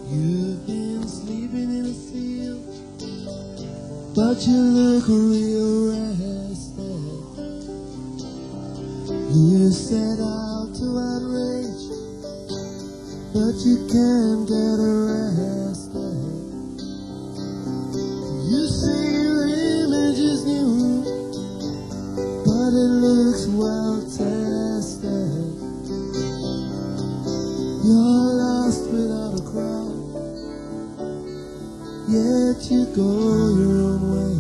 You've been sleeping in a field, but you look real rested. You set out to outrage, but you can't get arrested. You say your image is new, but it looks well tested. You're lost without a crowd, yet you go your own way.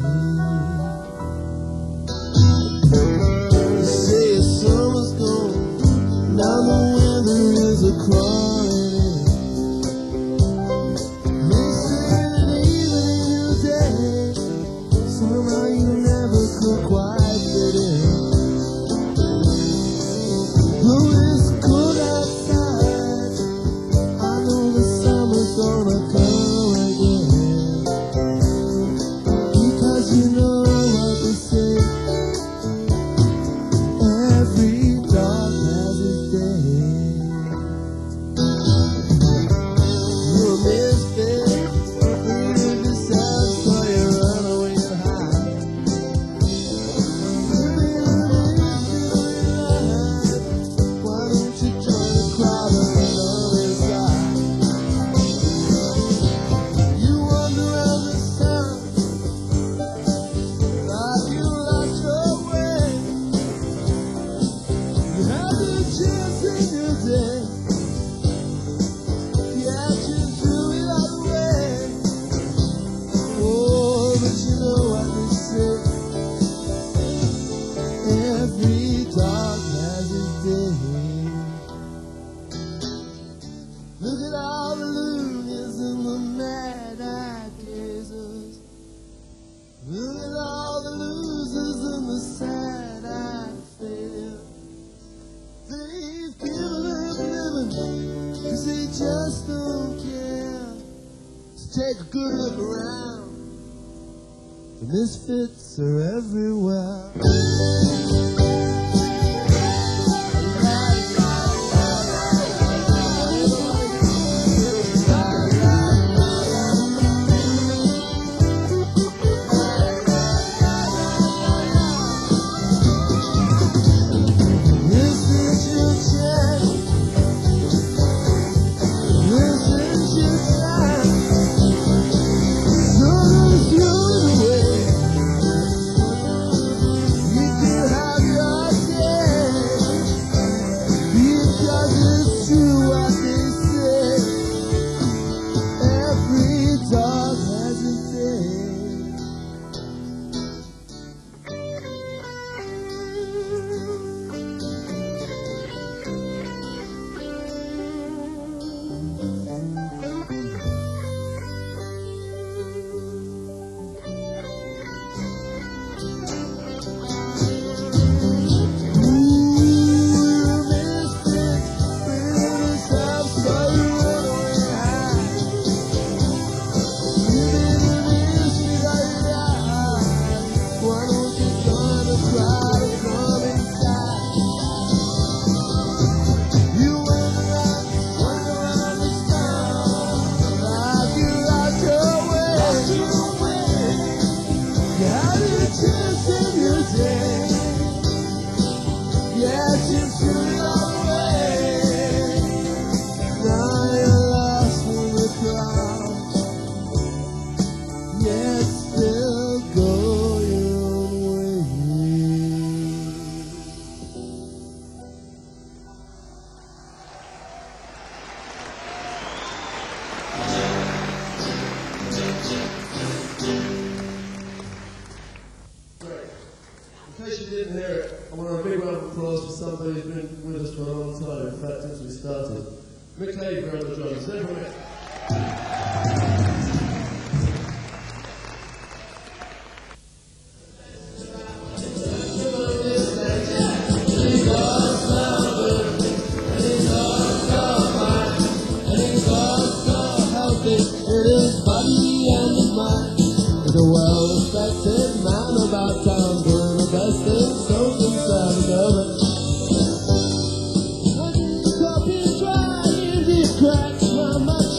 You say your summer's gone, now the weather is a crying. They say that even in your day, somehow you never could quite fit in. Though it's cold outside, I know the summer's gonna come again. Because you know what they say, every dog has its day. You're a misfit, afraid of yourself, so you run away and hide. Why don't you join the crowd on the other side? You wander around the sun like you lost your way. You had the chance in your day, yet you threw it all away. Oh, but you know what they say, every dog has its day. Look at all the loonies and the mad-eyed gazers. Look at all the losers and the sad-eyed failures. They've given up living 'cause they just don't care. So take a good look around, the misfits are everywhere. This is your chance, this is your time. Don't throw it away. You can have your day, because it's true what they say, every dog has its day. Yes, you threw it all away. Now you're lost in the crowd, yet still go your own way. In case you didn't hear it, I want a big round of applause for somebody who's been with us for a long time, in fact, since we started. Mick Haver on the drums. Everyone. It is body and his mind. He's a well-respected man about town, doing the best things so concerned of it. When the coffee dry in these cracks, my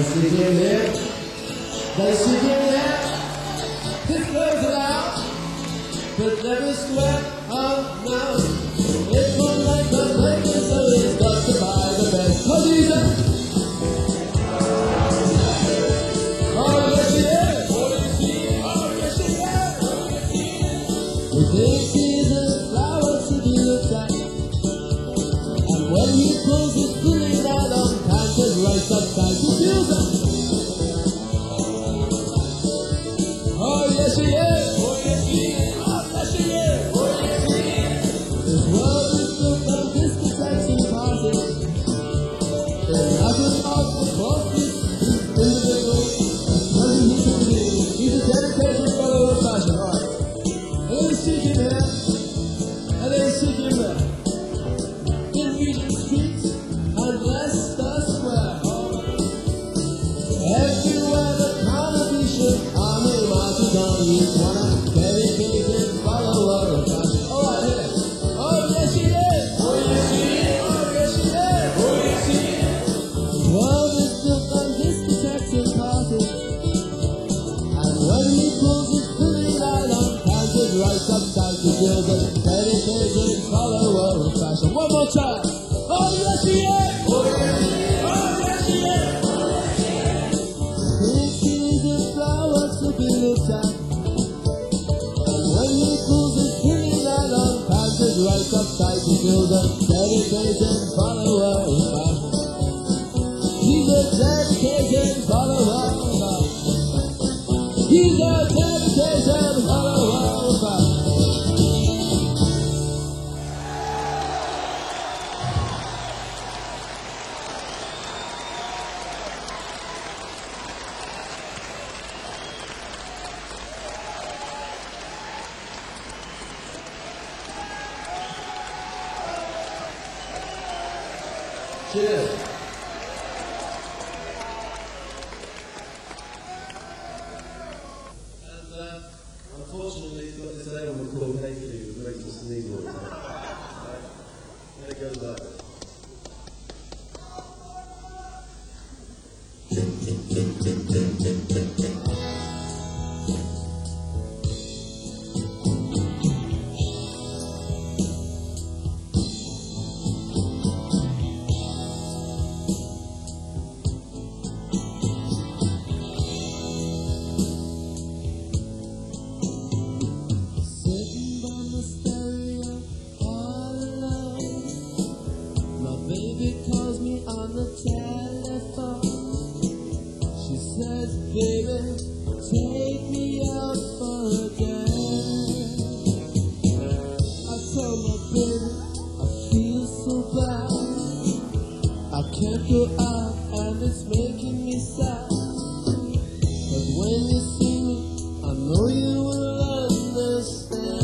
sing in there. They sing in there. This goes loud, but never sweat out now. It's one like the Lakers, so he's got to buy the best. What do you say? Oh, yes, he is. Oh, yes, he is. He thinks he's a flower to be looked at. And when he pulls his pulling out on canvas, right upside to fuse it. Oh, yes, he is. Oh, yes, he is. Oh, yes, he is. Oh, yes, he is. This world is built on discotheques and parties. There's nothing off the focus. He's individual. He's a dedicated follower of fashion. All right. They seek him here, and they seek him there. In Regent Street and Leicester Square. Everywhere the congregation army marches on, he's one of dedicated follower of fashion. Oh, I hear it. Oh, yes, he is. Oh, yes, he is. Oh, yes, he is. Oh, yes, he is. The world is built on discotheques and parties. And when he pulls his pulling out on canvas, right upside to build a dedicated follower of fashion. One more time. Oh, yes, he is. Oh, yes, he is. Oh, yes, he is. Thinks he's a flower to be looked at. And when he pulls his pulling out on canvas, right upside to build a dedicated follower of fashion. He's a dedicated follower of fashion. He's a dedicated follower of fashion. Cheers. And unfortunately, he's got this album called Hey Fever, which makes us sneeze all the time. And it goes like this. Sitting by the stereo all alone. My baby calls me on the telephone. She says, baby, take me out for a dance. I told my baby, I feel so bad. I can't go out and it's making me sad. But when you see me, I know you will understand.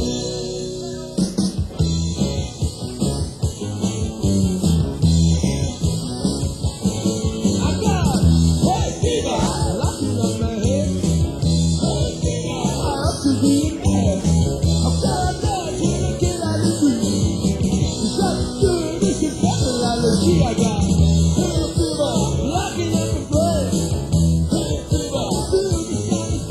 I got hey fever, locking up my head. Hey fever, I have to be in bed. I'm down there trying to get out of the You got to do it, this is better allergy I got. Hey fever, locking up my brain. Hey fever, do this kind of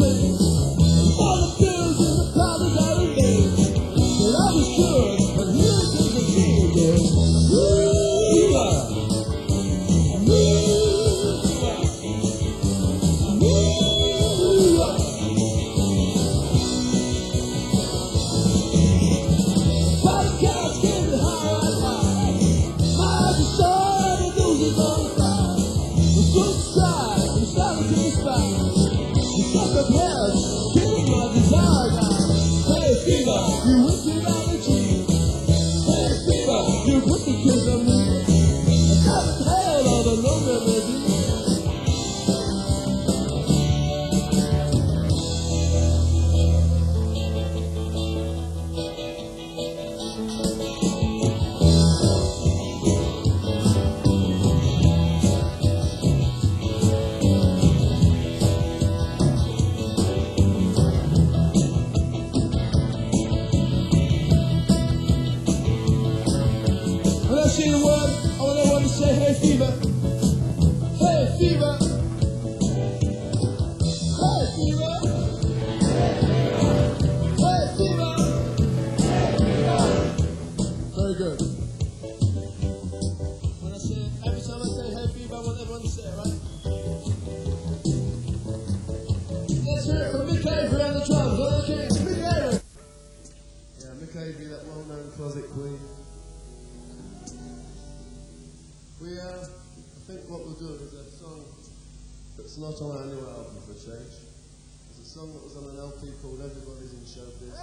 It's not on our new album for a change. It's a song that was on an LP called Everybody's in Showbiz.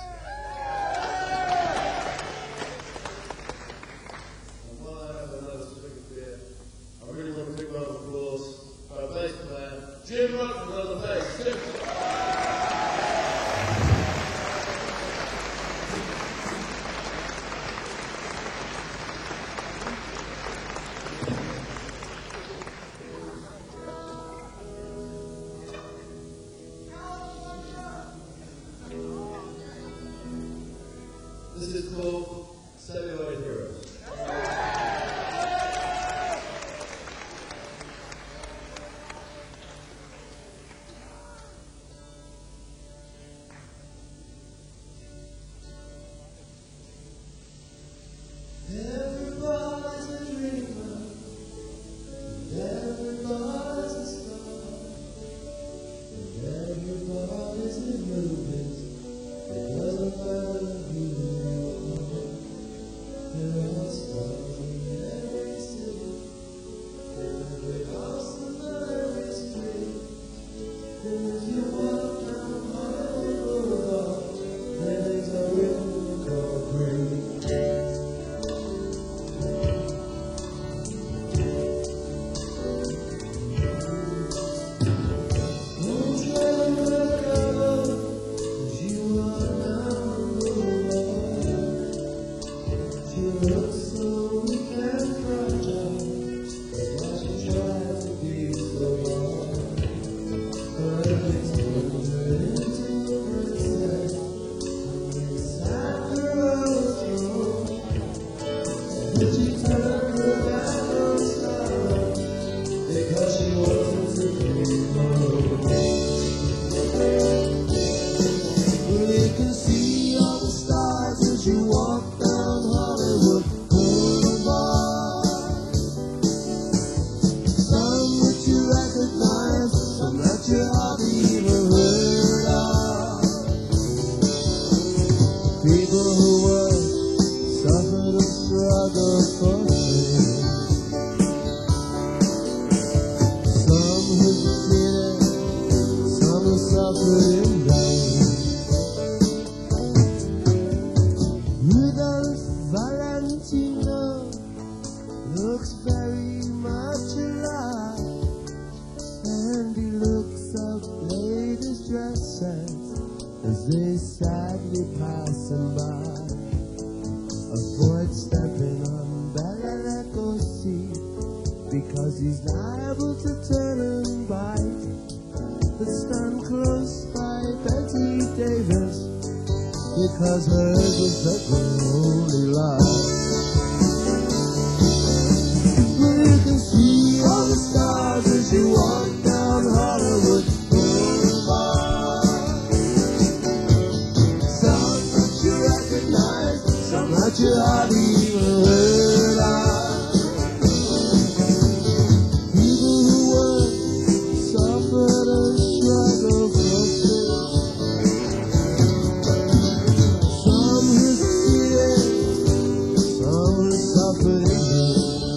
And while I have another swig of beer, I really want a big round of applause for our bass player, Jim Rockwell on the bass. Jim. This is called Celluloid Heroes. Everybody's a dreamer, everybody's a star, and everybody's in movies. It doesn't matter who you are. There are stars in every city, in every house and every street. And if you walk down Hollywood Boulevard, there's a river called green. Don't you ever look over, 'cause you are down the Boulevard. She looks so weak and fragile, that's why she tries to be so hard. Her legs turned into a princess, and inside the rose room. But she turned her back on Starlight, because she wanted to be alone. Well, you can see all the stars as you walk down Hollywood Boulevard. Some that you recognize, some that you hardly even heard of. People who work, suffered and struggled for fame. Some who succeeded, some who suffered in vain. Rudolph Valentino looks very much alive, and he looks up ladies' dresses as they sadly passing by. Avoid stepping on Beleco's seat, because he's liable to turn and bite. But stand close by Betty Davis, because hers was the only life. Well, you can see all the stars as you walk down Hollywood Boulevard. Some that you recognize, some that you hardly even heard of. People who work, suffered and struggled for faith. Some who succeeded, some who suffered in vain.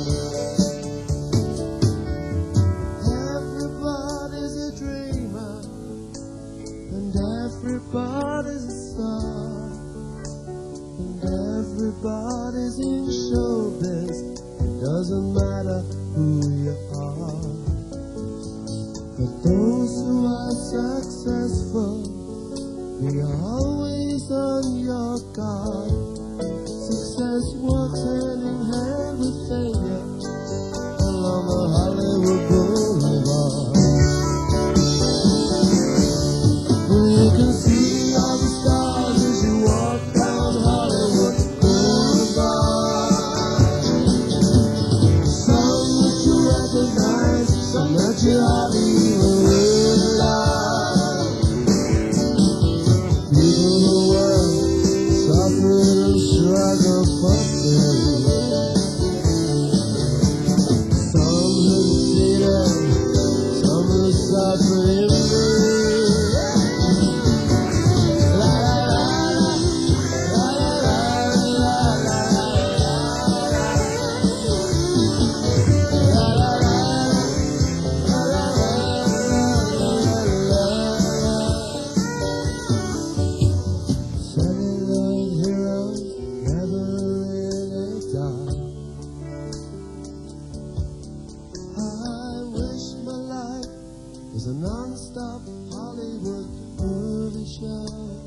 Everybody's a dreamer, and everybody's a star, and everybody's in showbiz. It doesn't matter who you are. But those who are successful, be always on your guard. Success walks hand in hand with failure along the Hollywood Boulevard. Well, you can see all the stars as you walk down Hollywood Boulevard. Some that you recognize, some that you hardly even heard of. People who work, suffer and struggle for fame. Some who of Hollywood movie show.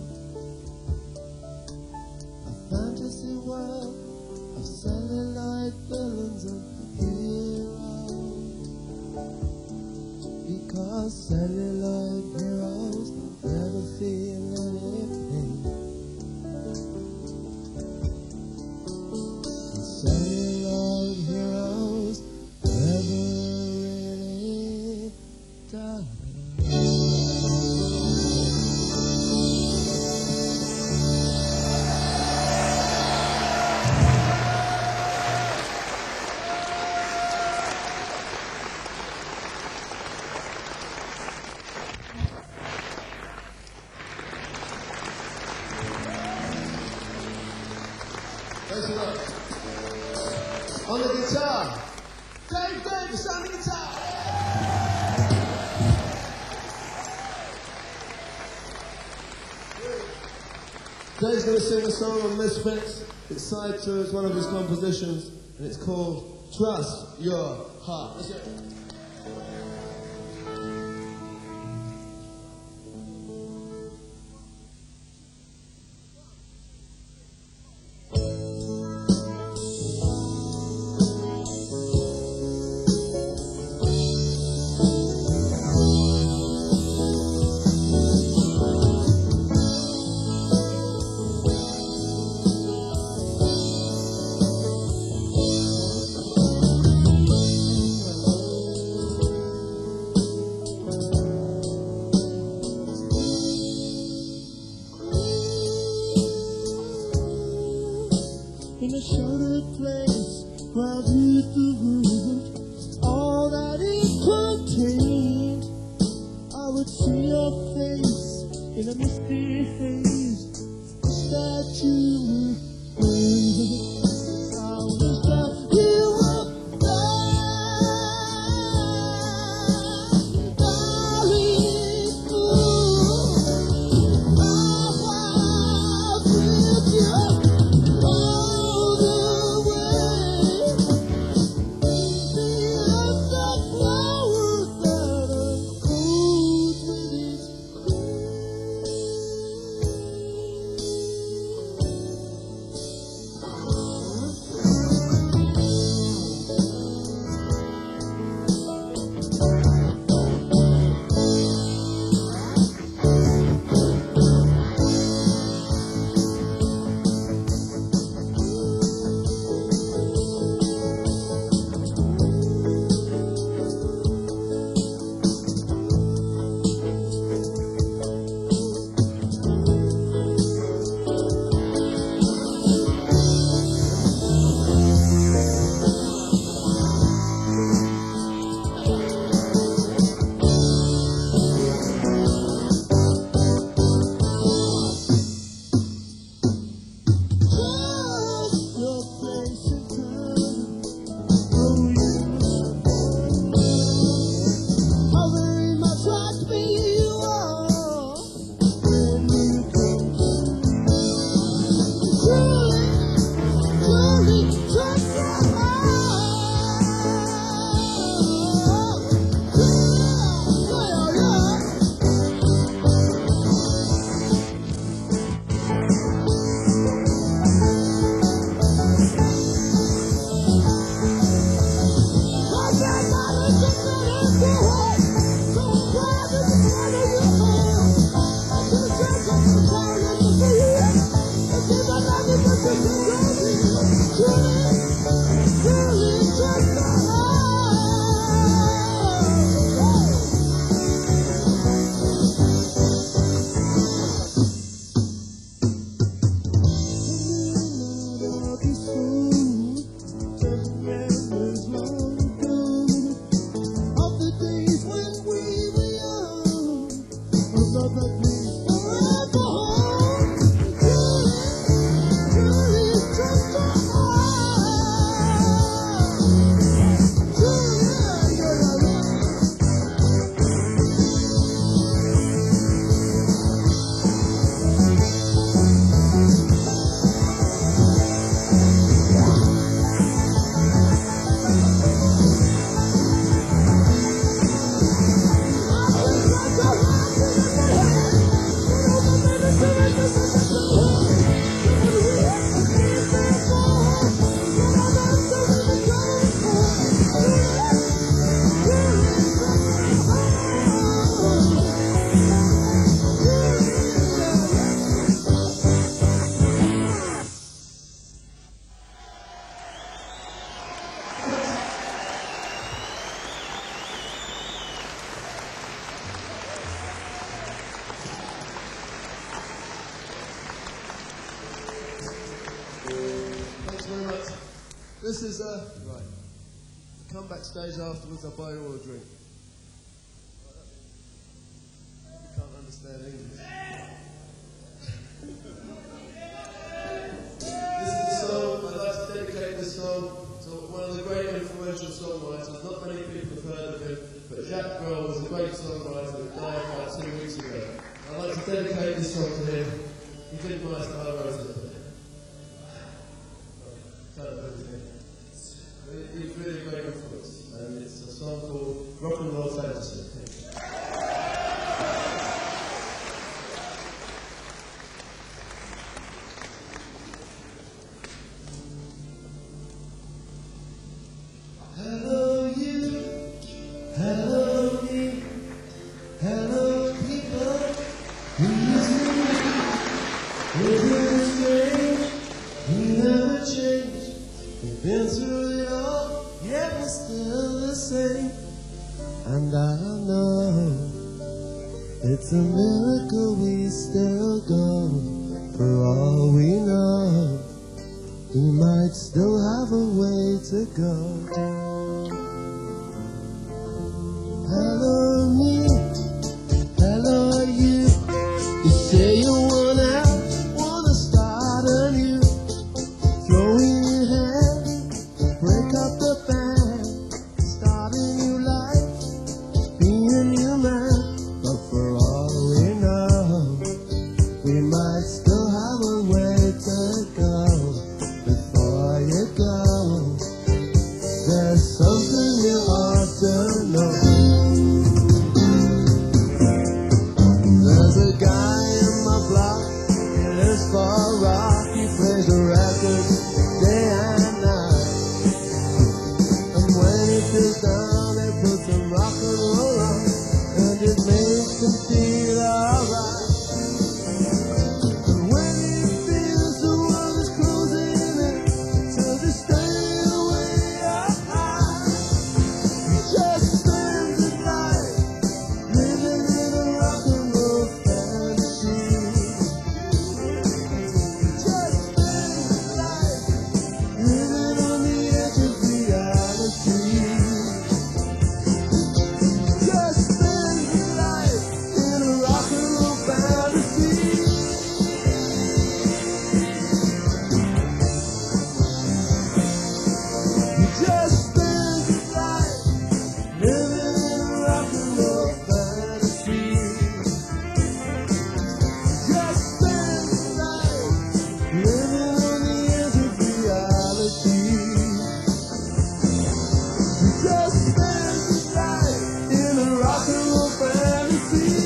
A fantasy world of celluloid villains and heroes. Because celluloid heroes never feel any pain. Celluloid heroes never really die. Thanks a lot. On the guitar, Dave Davis on the guitar. Dave's going to sing a song on Misfits. It's side two, it's one of his compositions, and it's called Trust Your Heart. Let's go. In a sheltered place, while with the room, all that it contained, I would see your face in a misty haze. That you were I wish that you were there, darling. Ooh, I was with you. Go, go, go. This is right. Come backstage afterwards, I'll buy you all a drink. You can't understand English. This is a song, I'd like to dedicate this song to one of the great influential songwriters. Not many people have heard of him, but Jacques Brel was a great songwriter who died about 2 weeks ago. I'd like to dedicate this song to him. He did nice that I wrote it. He's really a great influence, and it's a song called Rock and Roll Fantasy. Hello you, hello me, hello people who used to be. We're strange, we never change. We've been through it all, yet we're still the same. And I know it's a miracle we still go. For all we know, we might still have a way to go. Hello me, hello you. You say you wanna start anew. Throw in your hand, break up the band, start a new life, be a new man. But for all we know, we might still have a way to go. Before you go, there's something you ought to know. There's a guy in my block, in his far rock, he plays a record day and night. And when he feels down, they put some rock and roll on, and it makes him feel alright. And when he feels the world is closing in, so just stay away high. He just stands at life, living in a rock and roll fantasy. He just stands at life, living on the edge of reality. Just spends his life in a rock and roll fantasy. He just spends his life living in a rock and roll fantasy. Just spends his life living on the edge of reality. He just spends his life in a rock and roll fantasy.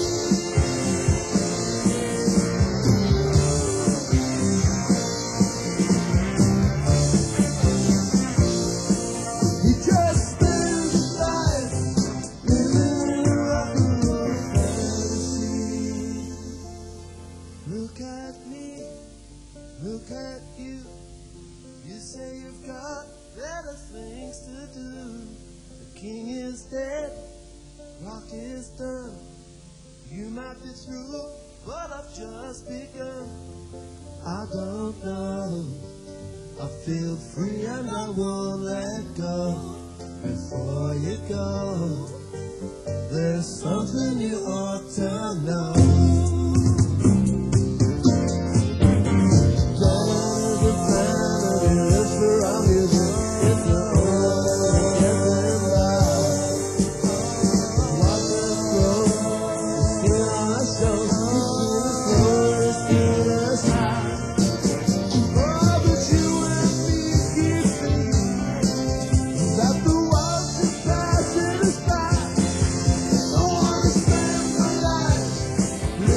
He just spends his life living in a rock and roll fantasy. Look at me, look at you. You say you've got better things to do. The king is dead, rock is done. You might be through, but I've just begun. I don't know, I feel free and I won't let go. Before you go, there's something you ought to know. Dawn is a planet, it lives for our music. It's the only way to get them by. Watch us grow, the skin on our shoulders, keeping us low, it's keeping us high. Oh, but you and me keep thinking that the world is passing us by. I wanna spend my life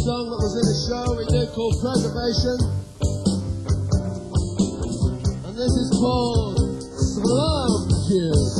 song that was in a show we did called Preservation. And this is called Slum Kids.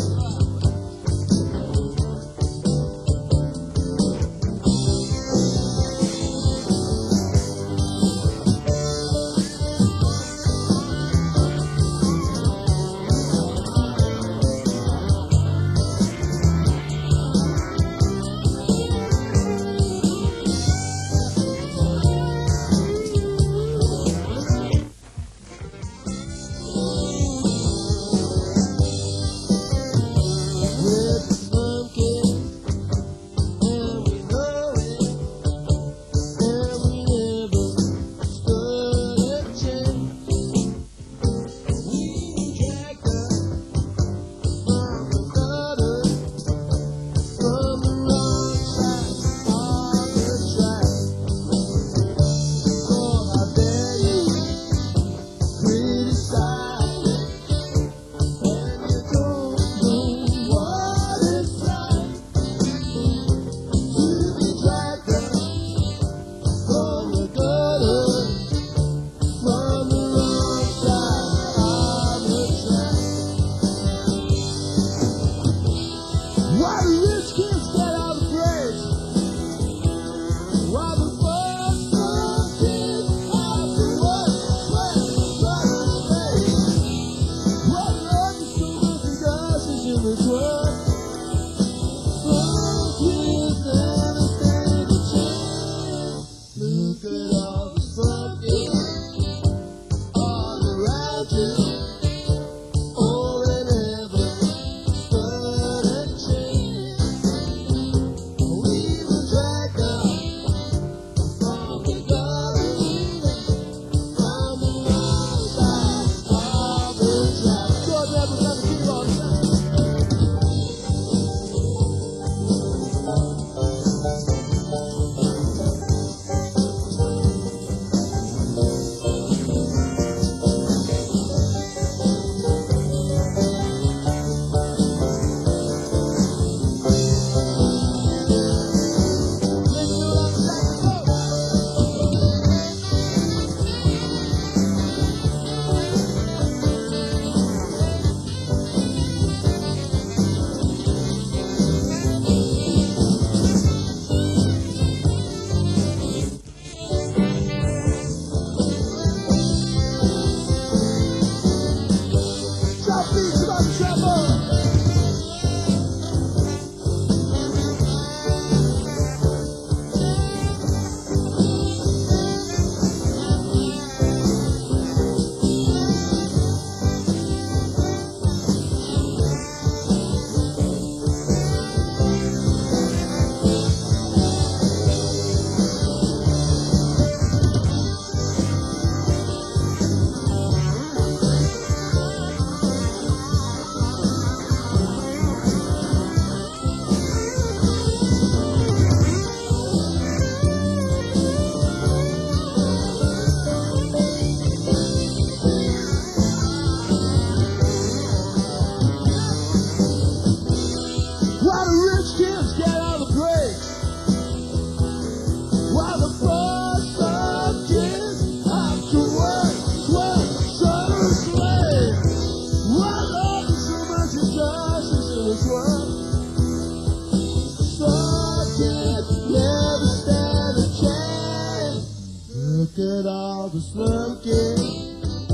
Look at all the slum kids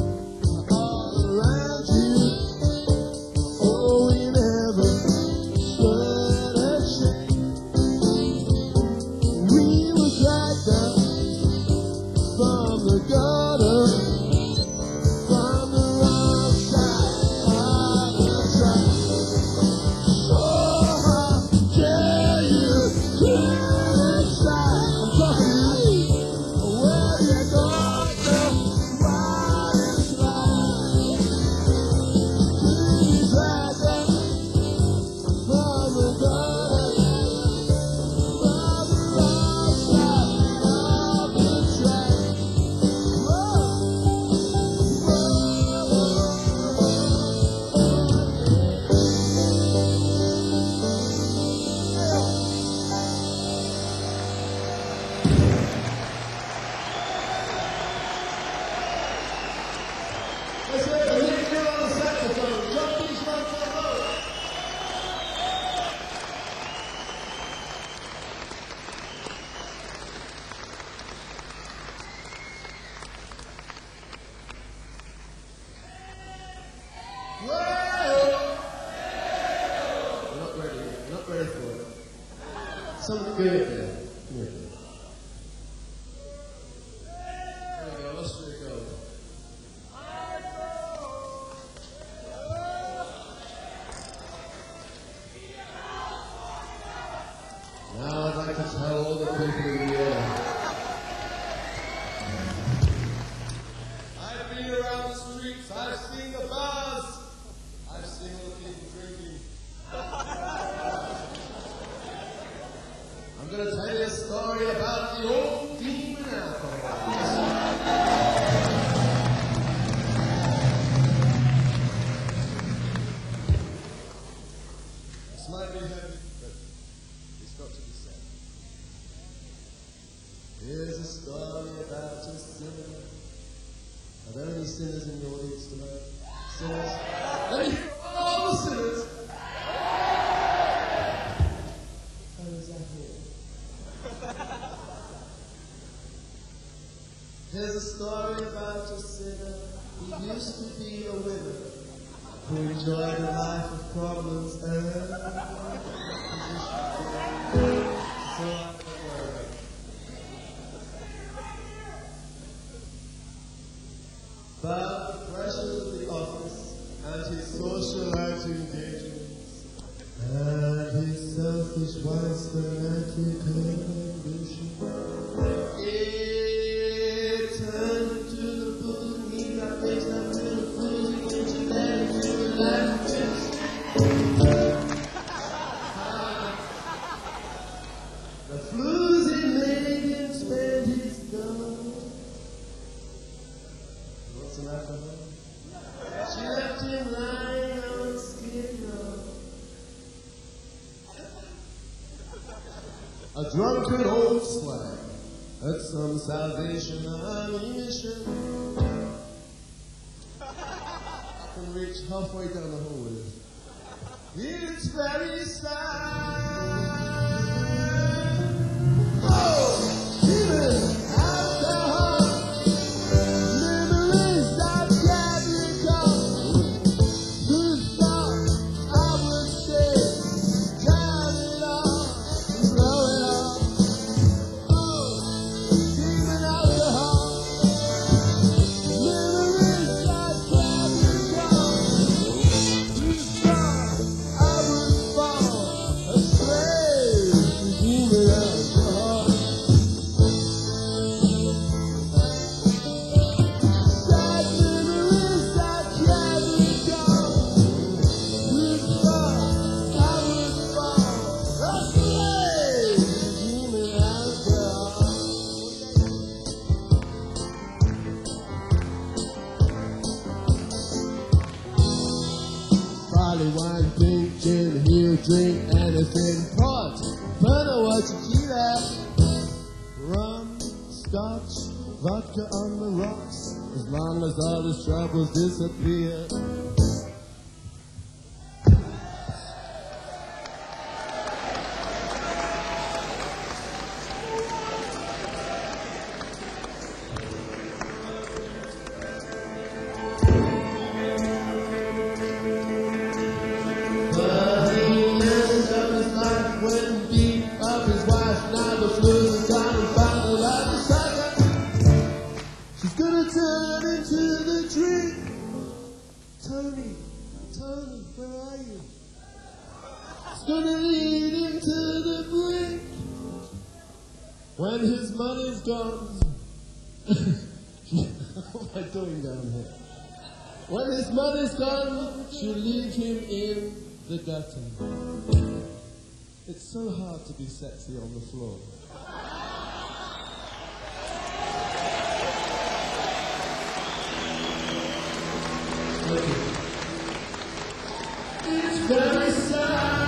all around you. Oh, we never stood a chance. We were dragged up from the gutter, from the wrong side of the track. So how dare you criticize? I'm talking to you. Where you going? Why? Something good there. Come here. There we go. Let's really go. Now I'd like to tell all the people in the air. I've been around the streets, I've seen the bars, I've seen all the people drinking. I'm going to tell you a story about the old demon alcohol. This might be heavy, but it's got to be said. Here's a story about a sinner. Are there any sinners in the audience tonight? Sinners? Let me hear all the sinners! How is that here? Here's a story about a sinner who used to be a winner, who enjoyed a life of problems and but the pressures of the office and his socialite engagements and his selfish wife's fanatic ambition, it turned to the boogie that makes that little fool into that language. The floozy made him spend his dough. Some alcohol. She left him lying on Skid Row. A drunken old slag at some Salvation Army mission. I can reach halfway down the hall with it. It's very sad. Oh, demon alcohol. Wine, pink, gin, he'll drink anything. Pot, burner, what you keep at? Rum, scotch, vodka on the rocks, as long as all his troubles disappear. Tony, where are you? It's gonna lead him to the brink. When his money's gone. What am I doing down here? When his money's gone, she'll leave him in the gutter. It's so hard to be sexy on the floor. It's very sad.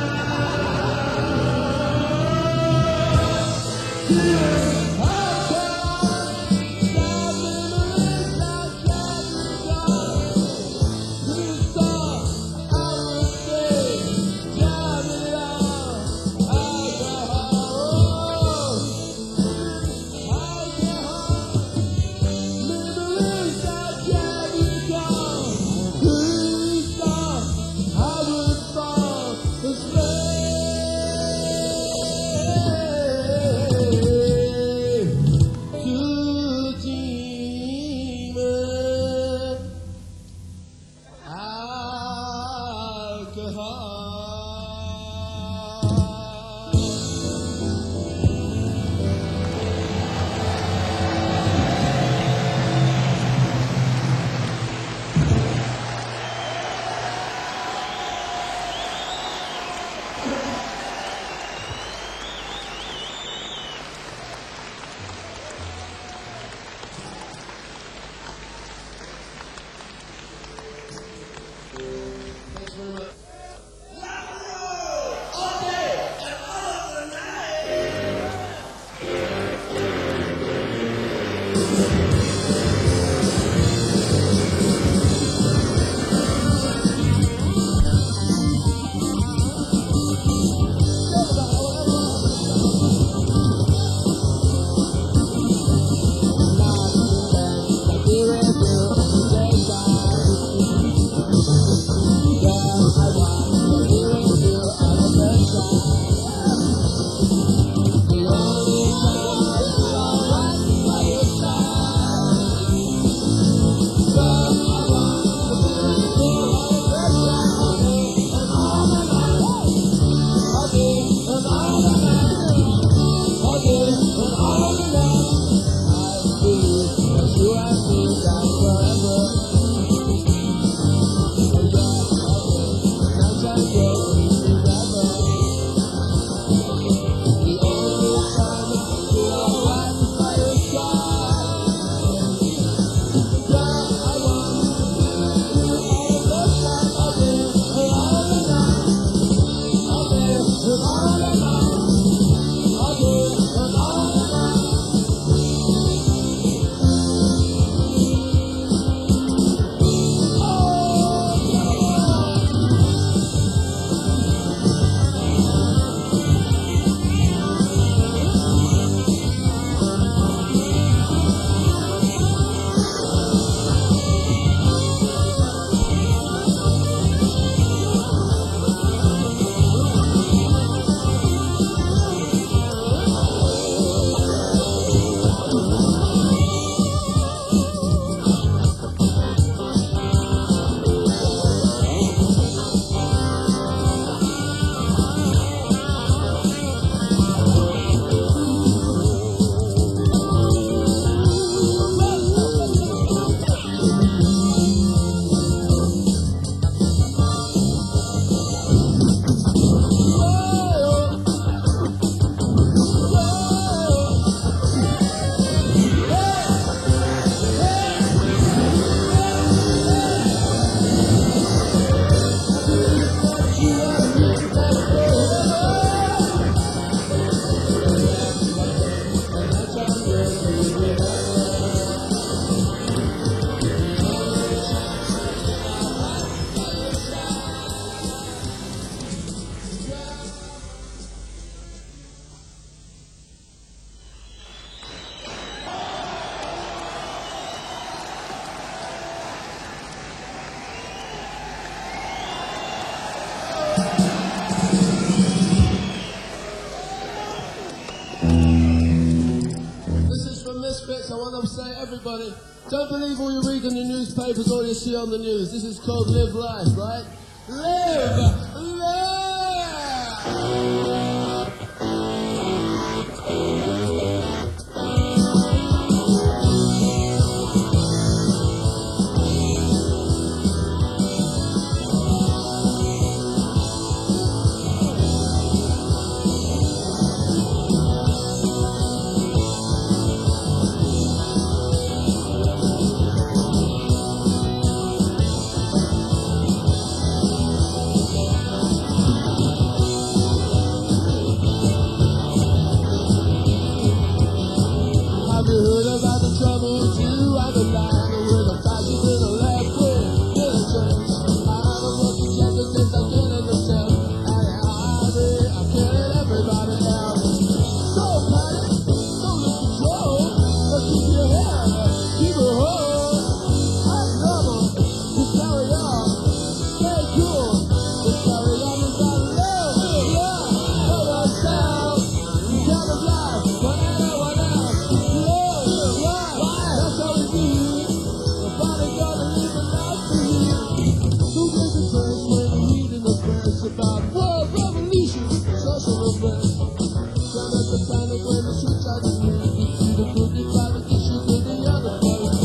Misfits, I want to say, everybody, don't believe all you read in the newspapers or you see on the news. This is called Live Life, right? Live when the switch out the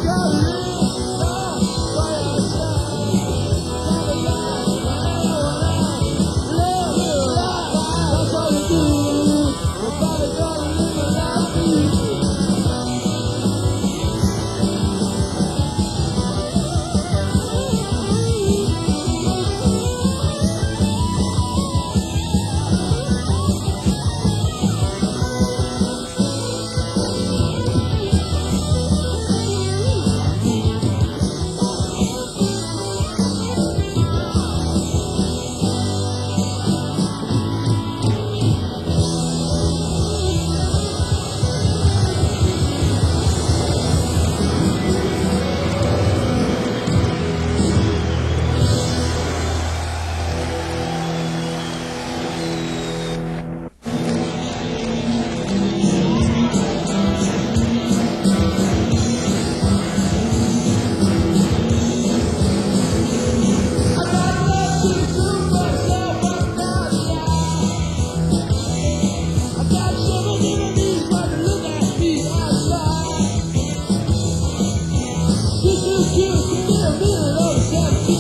Cute, get a minute of the